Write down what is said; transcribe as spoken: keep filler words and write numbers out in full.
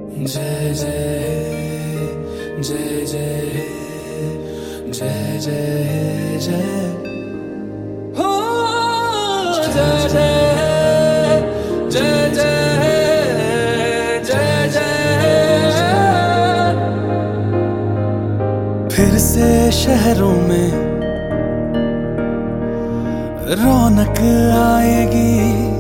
जय जय जय जय जय जय जय हो जय जय जय जय जय जय। फिर से शहरों में रौनक आएगी,